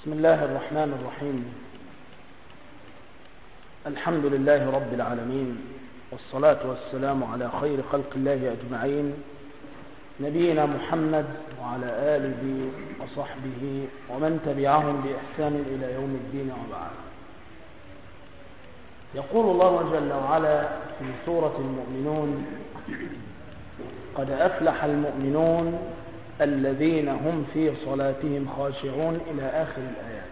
بسم الله الرحمن الرحيم. الحمد لله رب العالمين، والصلاة والسلام على خير خلق الله أجمعين، نبينا محمد وعلى آله وصحبه ومن تبعهم بإحسان إلى يوم الدين، وبعد. يقول الله جل وعلا في سورة المؤمنون: قد أفلح المؤمنون الذين هم في صلاتهم خاشعون، إلى آخر الآيات.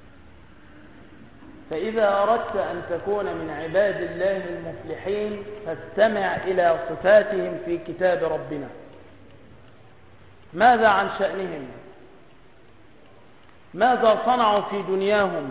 فإذا أردت أن تكون من عباد الله المفلحين فاستمع إلى صفاتهم في كتاب ربنا. ماذا عن شأنهم؟ ماذا صنعوا في دنياهم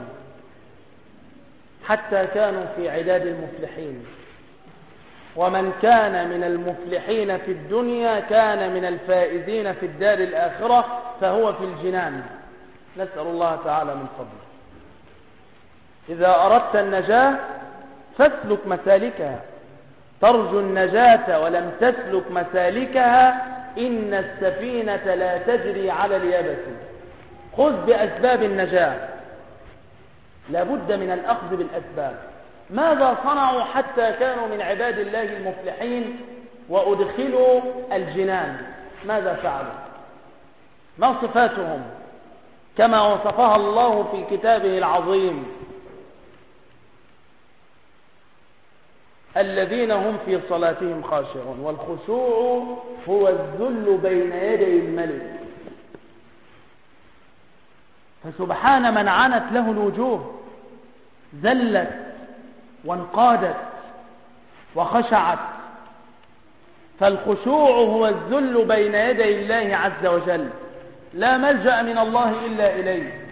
حتى كانوا في عداد المفلحين؟ ومن كان من المفلحين في الدنيا كان من الفائزين في الدار الآخرة، فهو في الجنان. نسأل الله تعالى من فضله. إذا أردت النجاة فاسلك مسالكها. ترجو النجاة ولم تسلك مسالكها إن السفينة لا تجري على اليابس. خذ بأسباب النجاة، لابد من الأخذ بالأسباب. ماذا صنعوا حتى كانوا من عباد الله المفلحين وأدخلوا الجنان؟ ماذا فعلوا؟ ما صفاتهم كما وصفها الله في كتابه العظيم؟ الذين هم في صلاتهم خاشعون. والخشوع هو الذل بين يدي الملك. فسبحان من عنت له الوجوه، ذلت وانقادت وخشعت. فالخشوع هو الذل بين يدي الله عز وجل، لا ملجأ من الله إلا إليه.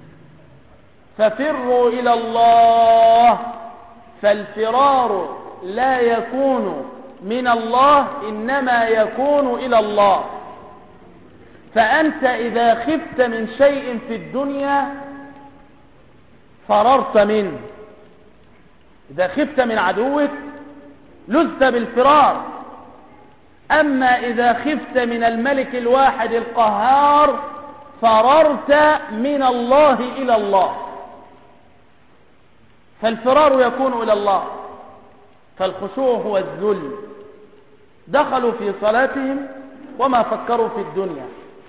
ففروا إلى الله. فالفرار لا يكون من الله، إنما يكون إلى الله. فأنت إذا خفت من شيء في الدنيا فررت منه. إذا خفت من عدوك لذت بالفرار. أما إذا خفت من الملك الواحد القهار فررت من الله إلى الله. فالفرار يكون إلى الله. فالخشوع هو الذل. دخلوا في صلاتهم وما فكروا في الدنيا.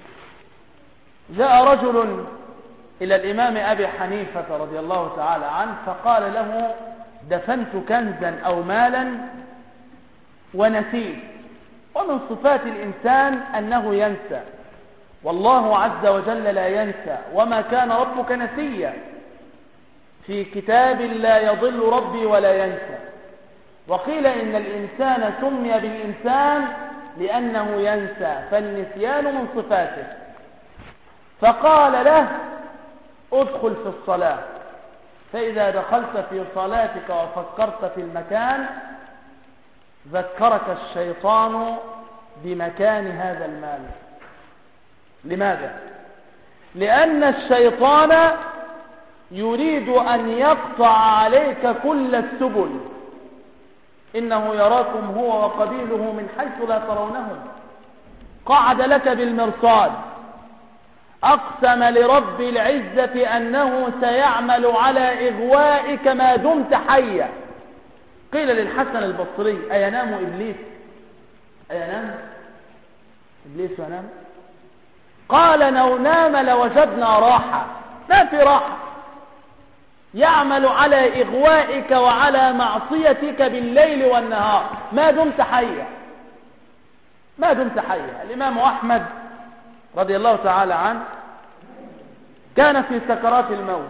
جاء رجل إلى الإمام أبي حنيفة رضي الله تعالى عنه فقال له: دفنت كنزا أو مالا ونسيت. ومن صفات الإنسان أنه ينسى، والله عز وجل لا ينسى. وما كان ربك نسيا. في كتاب لا يضل ربي ولا ينسى. وقيل إن الإنسان سمي بالإنسان لأنه ينسى، فالنسيان من صفاته. فقال له: ادخل في الصلاة. فإذا دخلت في صلاتك وفكرت في المكان ذكرك الشيطان بمكان هذا المال. لماذا؟ لأن الشيطان يريد أن يقطع عليك كل السبل. إنه يراكم هو وقبيله من حيث لا ترونهم. قعد لك بالمرصاد. أقسم لرب العزة أنه سيعمل على إغوائك ما دمت حيا. قيل للحسن البصري: أينام إبليس؟ أينام إبليس ينام؟ قال: لو نام لوجدنا راحة. ما في راحة. يعمل على إغوائك وعلى معصيتك بالليل والنهار ما دمت حيا. ما دمت حيا. الإمام أحمد رضي الله تعالى عنه كان في سكرات الموت،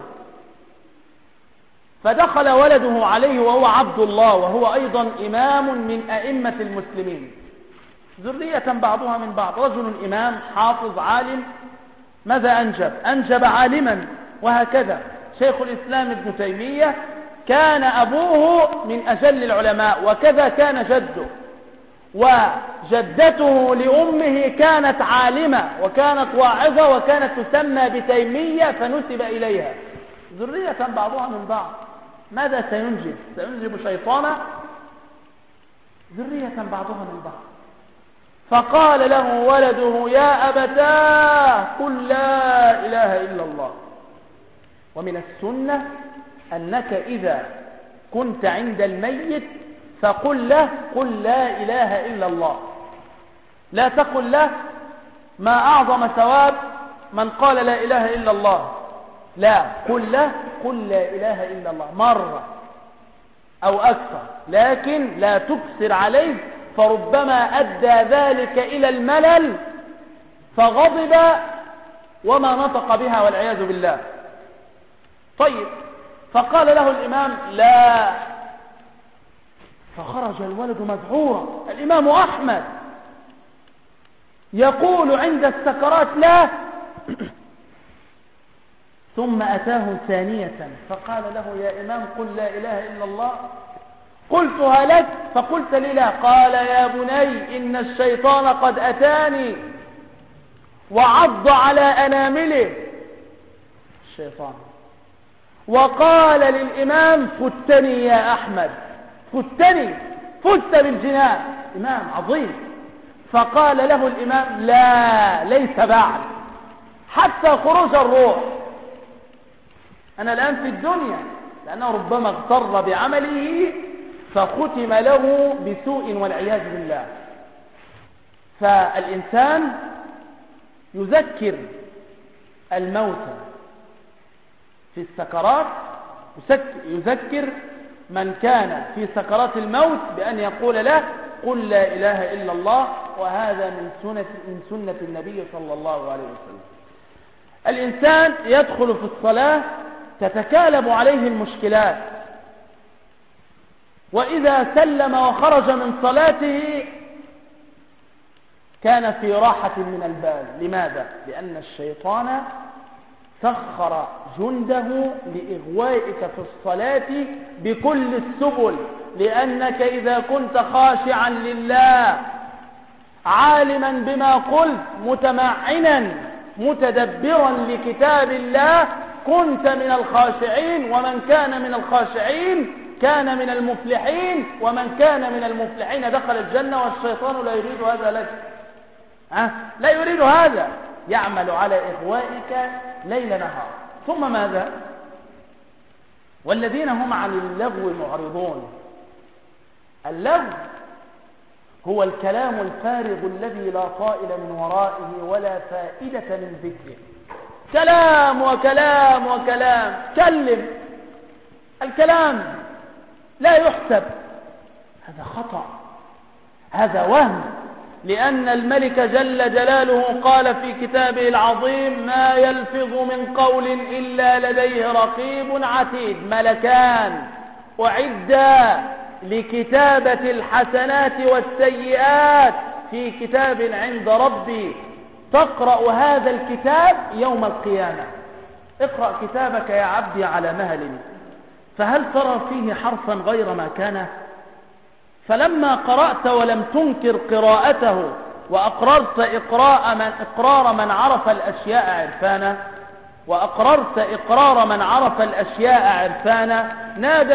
فدخل ولده عليه وهو عبد الله، وهو أيضا إمام من أئمة المسلمين، ذرية بعضها من بعض. رجل إمام حافظ عالم. ماذا أنجب؟ أنجب عالما. وهكذا شيخ الإسلام ابن تيمية كان أبوه من أجل العلماء، وكذا كان جده. وجدته لأمه كانت عالمة وكانت واعظة وكانت تسمى بتيمية فنسب إليها. ذرية بعضها من بعض. ماذا سينجب؟ سينجب شيطانا. ذرية بعضها من بعض. فقال له ولده: يا أبتاه قل لا إله إلا الله. ومن السنة أنك إذا كنت عند الميت فقل له قل لا إله إلا الله، لا تقل له ما أعظم ثواب من قال لا إله إلا الله، لا، قل له قل لا إله إلا الله مرة أو أكثر، لكن لا تكثر عليه، فربما أدى ذلك إلى الملل فغضب وما نطق بها والعياذ بالله. طيب، فقال له الإمام لا، فخرج الولد مذعورا. الإمام أحمد يقول عند السكرات لا، ثم أتاه ثانية فقال له يا إمام قل لا إله إلا الله، قلتها لك فقلت لي لا. قال يا بني إن الشيطان قد أتاني وعض على أنامله الشيطان، وقال للإمام فتني يا أحمد، فتني، فزت بالجنان، إمام عظيم. فقال له الإمام لا، ليس بعد، حتى خروج الروح، أنا الآن في الدنيا، لأنه ربما اغتر بعمله فختم له بسوء والعياذ بالله. فالإنسان يذكر الموتى في السكرات، يذكر من كان في سكرات الموت بأن يقول له قل لا إله إلا الله، وهذا من سنة النبي صلى الله عليه وسلم. الإنسان يدخل في الصلاة تتكالب عليه المشكلات، وإذا سلم وخرج من صلاته كان في راحة من البال. لماذا؟ لأن الشيطان سخر جنده لإغوائك في الصلاة بكل السبل، لأنك إذا كنت خاشعا لله عالما بما قلت متمعنا متدبرا لكتاب الله كنت من الخاشعين، ومن كان من الخاشعين كان من المفلحين، ومن كان من المفلحين دخل الجنة، والشيطان لا يريد هذا لك، لا يريد هذا، يعمل على إغوائك ليل نهار. ثم ماذا؟ والذين هم عن اللغو معرضون. اللغو هو الكلام الفارغ الذي لا طائل من ورائه ولا فائدة من ذكره، كلام وكلام وكلام، كلم، الكلام لا يحسب، هذا خطأ، هذا وهم، لأن الملك جل جلاله قال في كتابه العظيم ما يلفظ من قول إلا لديه رقيب عتيد، ملكان أعدا لكتابة الحسنات والسيئات في كتاب عند ربي، تقرأ هذا الكتاب يوم القيامة. اقرأ كتابك يا عبدي على مهل، فهل ترى فيه حرفا غير ما كان؟ فلما قرأت ولم تنكر قراءته وأقررت إقرار من عرف الأشياء عرفانا، وأقررت إقرار من عرف الأشياء عرفانا، نادى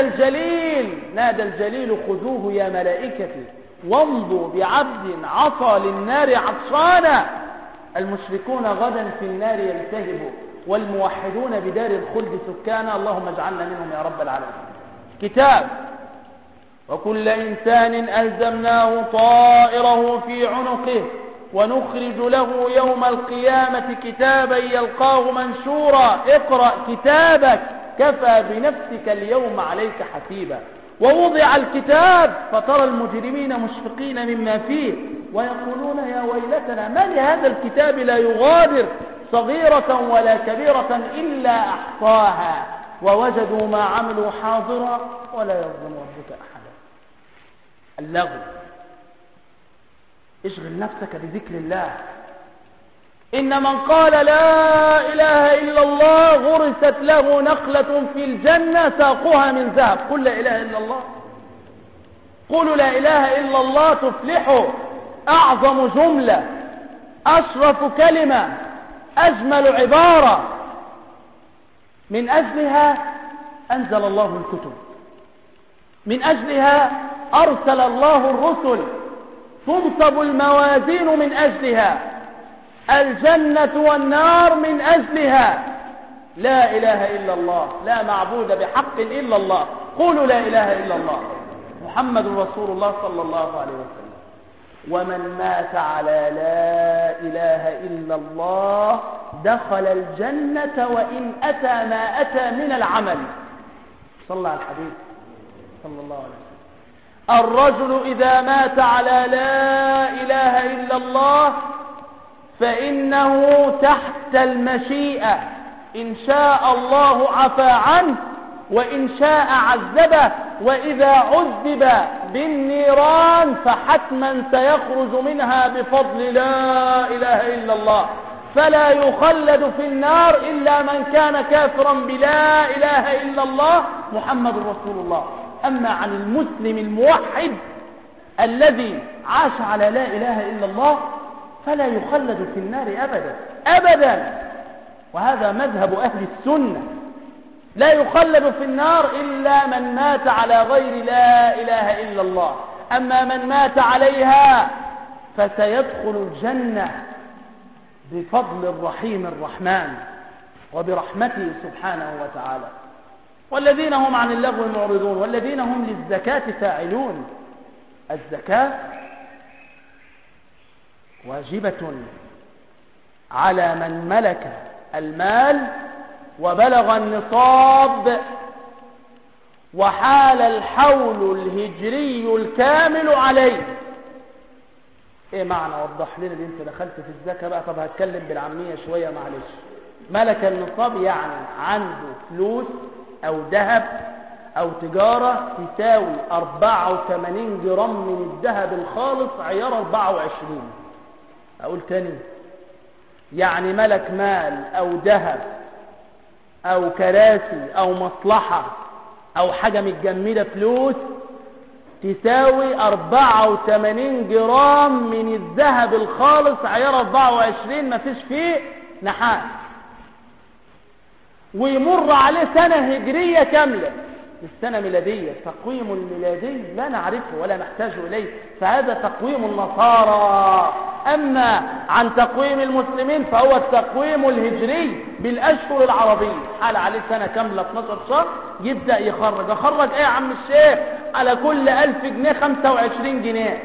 الجليل خذوه يا ملائكتي وامضوا بعبد عصى للنار عطشانا. المشركون غدا في النار يلتهبوا، والموحدون بدار الخلد سكانا، اللهم اجعلنا منهم يا رب العالمين. كتاب، وكل إنسان ألزمناه طائره في عنقه ونخرج له يوم القيامة كتابا يلقاه منشورا، اقرأ كتابك كفى بنفسك اليوم عليك حسيبا. ووضع الكتاب فترى المجرمين مشفقين مما فيه ويقولون يا ويلتنا ما لهذا الكتاب لا يغادر صغيرة ولا كبيرة إلا أحصاها ووجدوا ما عملوا حاضرا ولا يظلم ربك أحدا. اللغو، اشغل نفسك بذكر الله. إن من قال لا إله إلا الله غرست له نخلة في الجنة ساقها من ذهب. قل لا إله إلا الله، قولوا لا إله إلا الله تفلحوا. أعظم جملة، أشرف كلمة، أجمل عبارة، من أجلها أنزل الله الكتب، من أجلها أرسل الله الرسل، تنصب الموازين من أجلها، الجنة والنار من أجلها، لا إله إلا الله، لا معبود بحق إلا الله، قولوا لا إله إلا الله محمد رسول الله صلى الله عليه وسلم. ومن مات على لا إله إلا الله دخل الجنة وإن أتى ما أتى من العمل. صلى على الحبيب صلى الله عليه وسلم. الرجل إذا مات على لا إله إلا الله فإنه تحت المشيئة، إن شاء الله عفى عنه وإن شاء عذبه، وإذا عذب بالنيران فحتما سيخرج منها بفضل لا إله إلا الله، فلا يخلد في النار إلا من كان كافرا بلا إله إلا الله محمد رسول الله. أما عن المسلم الموحد الذي عاش على لا إله إلا الله فلا يخلد في النار أبدا أبدا، وهذا مذهب أهل السنة، لا يخلد في النار إلا من مات على غير لا إله إلا الله. أما من مات عليها فسيدخل الجنة بفضل الرحيم الرحمن وبرحمته سبحانه وتعالى. والذين هم عن اللغو معرضون والذين هم للزكاة فاعلون. الزكاة واجبة على من ملك المال وبلغ النصاب وحال الحول الهجري الكامل عليه. ايه معنى؟ وضح لنا دي، انت دخلت في الزكاة بقى. طب هتكلم بالعامية شوية معلش. ملك النصاب يعني عنده فلوس او ذهب او تجارة تساوي 84 جرام من الذهب الخالص عيار 24. اقول تاني، يعني ملك مال او ذهب او كراسي او مصلحة او حاجة متجمدة فلوس تساوي 84 جرام من الذهب الخالص عيار 24 ما فيش فيه نحاس، ويمر عليه سنة هجرية كاملة. السنة ميلادية، تقويم الميلادي لا نعرفه ولا نحتاج إليه، فهذا تقويم النصارى. أما عن تقويم المسلمين فهو التقويم الهجري بالأشهر العربية. حال عليه سنة كاملة 12 شهر يبدأ يخرج. أخرج إيه يا عم الشيخ؟ على كل 1000 جنيه 25 جنيه.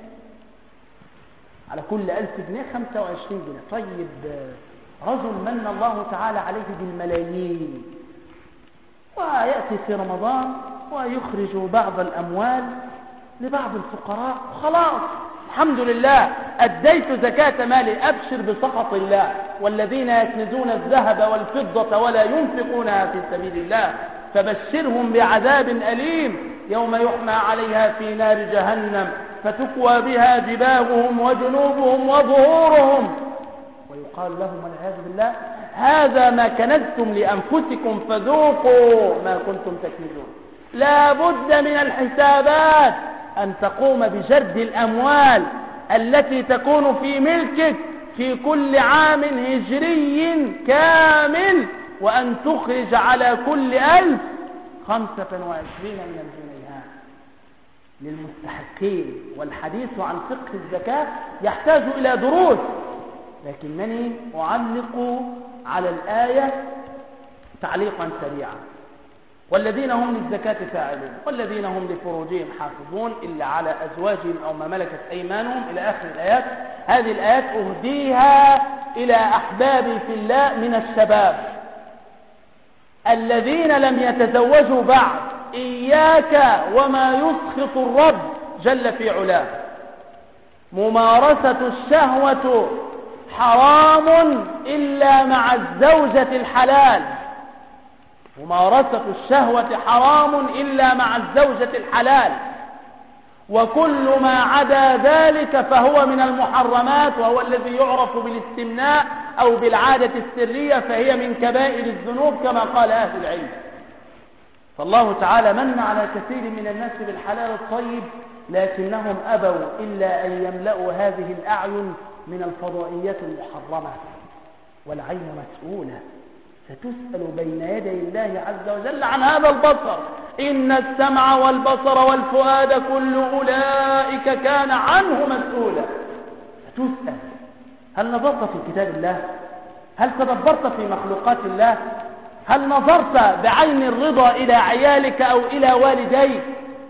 على كل 1000 جنيه 25 جنيه. طيب رجل من الله تعالى عليه بالملايين ويأتي في رمضان ويخرج بعض الأموال لبعض الفقراء وخلاص الحمد لله أديت زكاة مالي، أبشر بسخط الله. والذين يكنزون الذهب والفضة ولا ينفقونها في سبيل الله فبشرهم بعذاب أليم يوم يحمى عليها في نار جهنم فتكوى بها جباههم وجنوبهم وظهورهم ويقال لهم والعياذ بالله هذا ما كنزتم لأنفسكم فذوقوا ما كنتم تكنزون. لا بد من الحسابات، أن تقوم بجرد الأموال التي تكون في ملكك في كل عام هجري كامل، وأن تخرج على كل 1000 25 من الجنيهات للمستحقين. والحديث عن فقه الزكاة يحتاج إلى دروس، لكنني أعلق على الآية تعليقا سريعا. والذين هم للزكاة فاعلون والذين هم لفروجهم حافظون إلا على أزواجهم أو ما ملكت أيمانهم إلى آخر الآيات. هذه الآيات أهديها إلى أحبابي في الله من الشباب الذين لم يتزوجوا بعد. إياك وما يسخط الرب جل في علاه. ممارسة الشهوة حرام إلا مع الزوجة الحلال. ممارسة الشهوة حرام إلا مع الزوجة الحلال، وكل ما عدا ذلك فهو من المحرمات، وهو الذي يعرف بالاستمناء أو بالعادة السرية، فهي من كبائر الذنوب كما قال أهل العلم. فالله تعالى من على كثير من الناس بالحلال الطيب، لكنهم أبوا إلا أن يملأوا هذه الأعين من الفضائيات المحرمة. والعين مسؤولة، ستسأل بين يدي الله عز وجل عن هذا البصر. إن السمع والبصر والفؤاد كل أولئك كان عنه مسؤولا. ستسأل. هل نظرت في كتاب الله؟ هل تدبرت في مخلوقات الله؟ هل نظرت بعين الرضا إلى عيالك أو إلى والديك؟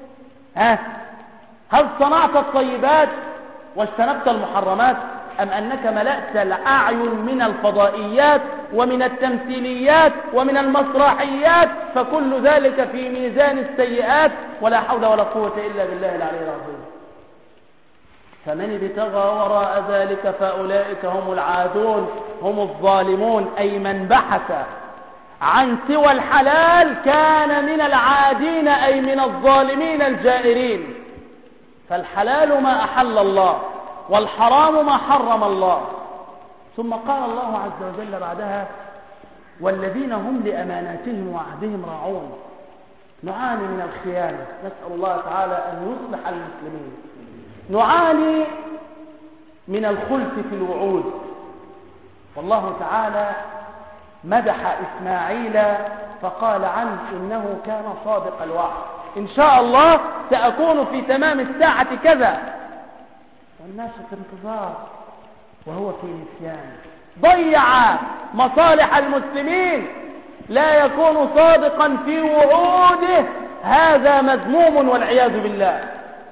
هل صنعت الطيبات واجتنبت المحرمات، أم أنك ملأت الأعين من الفضائيات ومن التمثيليات ومن المسرحيات، فكل ذلك في ميزان السيئات، ولا حول ولا قوة إلا بالله العلي العظيم. فمن ابتغى وراء ذلك فأولئك هم العادون، هم الظالمون، أي من بحث عن سوى الحلال كان من العادين، أي من الظالمين الجائرين. فالحلال ما أحل الله، والحرام ما حرم الله. ثم قال الله عز وجل بعدها: والذين هم لأماناتهم وعهدهم راعون. نعاني من الخيانة، نسأل الله تعالى أن يصلح المسلمين. نعاني من الخلف في الوعود، والله تعالى مدح إسماعيل فقال عنه: إنه كان صادق الوعد، إن شاء الله سأكون في تمام الساعة كذا، والناس في انتظار وهو في نسيان. ضيع مصالح المسلمين، لا يكون صادقا في وعوده، هذا مذموم والعياذ بالله.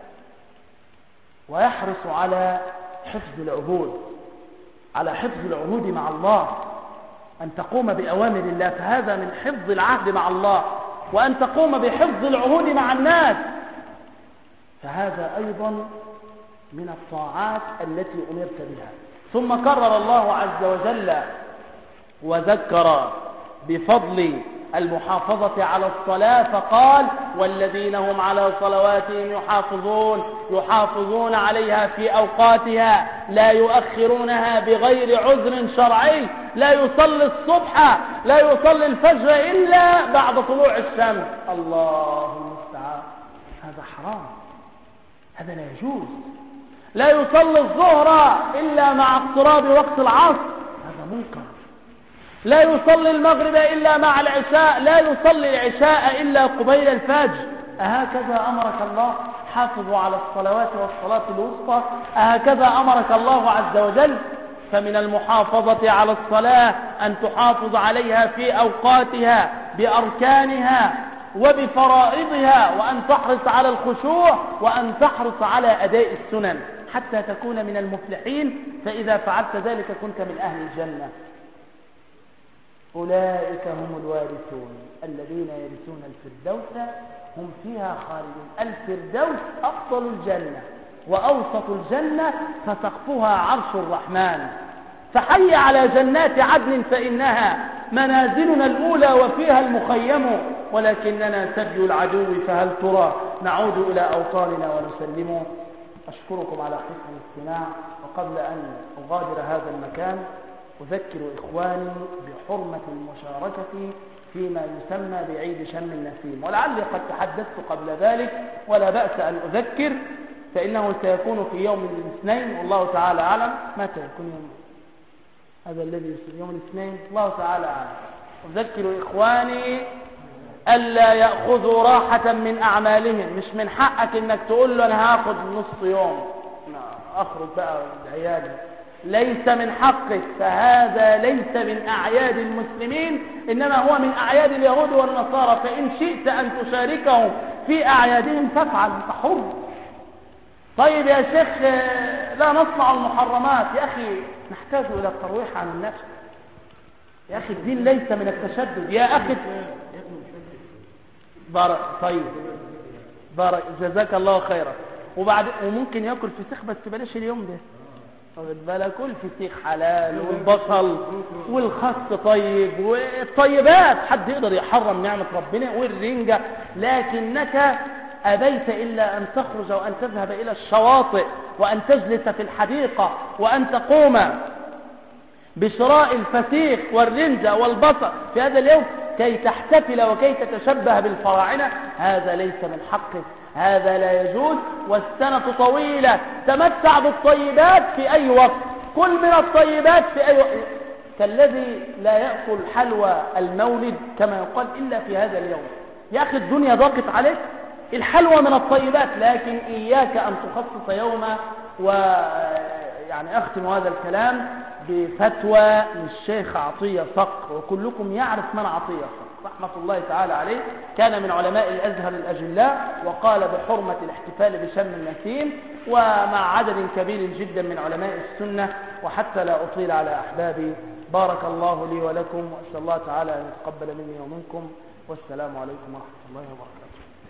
ويحرص على حفظ العهود، على حفظ العهود مع الله، أن تقوم بأوامر الله، فهذا من حفظ العهد مع الله، وأن تقوم بحفظ العهود مع الناس، فهذا أيضا من الطاعات التي أمرت بها. ثم كرر الله عز وجل وذكر بفضل المحافظة على الصلاة فقال: والذين هم على صلواتهم يحافظون عليها في أوقاتها، لا يؤخرونها بغير عذر شرعي. لا يصلي الصبح، لا يصلي الفجر إلا بعد طلوع الشمس. الله المستعان، هذا حرام، هذا لا يجوز. لا يصلي الظهر إلا مع اقتراب وقت العصر، هذا منكر. لا يصلي المغرب إلا مع العشاء، لا يصلي العشاء إلا قبيل الفجر. أهكذا أمرك الله؟ حافظوا على الصلوات والصلاة الوسطى، أهكذا أمرك الله عز وجل؟ فمن المحافظة على الصلاة أن تحافظ عليها في أوقاتها بأركانها وبفرائضها، وأن تحرص على الخشوع، وأن تحرص على أداء السنن حتى تكون من المفلحين. فإذا فعلت ذلك كنت من أهل الجنة. أولئك هم الوارثون الذين يرثون الفردوس هم فيها خالدون. الفردوس أفضل الجنة وأوسط الجنة، فسقفها عرش الرحمن. فحي على جنات عدن فإنها منازلنا الأولى وفيها المخيم، ولكننا سبي العدو، فهل ترى نعود إلى أوطاننا ونسلم. أشكركم على حسن الاستماع، وقبل أن أغادر هذا المكان أذكر إخواني بحرمة المشاركة فيما يسمى بعيد شم النسيم، ولعلي قد تحدثت قبل ذلك ولا بأس أن أذكر، فإنه سيكون في يوم الاثنين، والله تعالى أعلم. متى يكون يوم هذا الذي يصير؟ يوم الاثنين، الله تعالى أعلم. أذكر إخواني ألا يأخذوا راحة من أعمالهم. مش من حقك إنك تقول له أنا هاخد نص يوم أخرج بقى بعيالي، ليس من حقك. فهذا ليس من أعياد المسلمين، إنما هو من أعياد اليهود والنصارى. فإن شئت أن تشاركهم في أعيادهم فافعل، أنت حر. طيب يا شيخ لا نصنع المحرمات. يا أخي نحتاج إلى الترويح عن النفس. يا أخي الدين ليس من التشدد يا أخي. طيب بارك، جزاك الله خيرا. وممكن يأكل فسيخ، بس بلاش اليوم ده. بلا كل فسيخ حلال، والبصل والخس طيب، والطيبات حد يقدر يحرم نعمة ربنا، والرنجة. لكنك أبيت إلا أن تخرج وأن تذهب إلى الشواطئ، وأن تجلس في الحديقة، وأن تقوم بشراء الفسيخ والرنجة والبصل في هذا اليوم كي تحتفل وكي تتشبه بالفراعنة. هذا ليس من حقك، هذا لا يجوز. والسنة طويلة، تمتع بالطيبات في أي وقت، كل من الطيبات في أي وقت، كالذي لا يأكل حلوى المولد كما يقال إلا في هذا اليوم. يا أخي الدنيا ضاقت عليك، الحلوى من الطيبات، لكن إياك أن تخصص يوما. ويعني أختم هذا الكلام بفتوى للشيخ عطية صقر، وكلكم يعرف من عطية صقر رحمة الله تعالى عليه، كان من علماء الأزهر الأجلاء، وقال بحرمة الاحتفال بشم النسيم، ومع عدد كبير جدا من علماء السنة. وحتى لا أطيل على أحبابي، بارك الله لي ولكم، وأسأل الله تعالى أن يتقبل مني ومنكم، والسلام عليكم ورحمة الله وبركاته.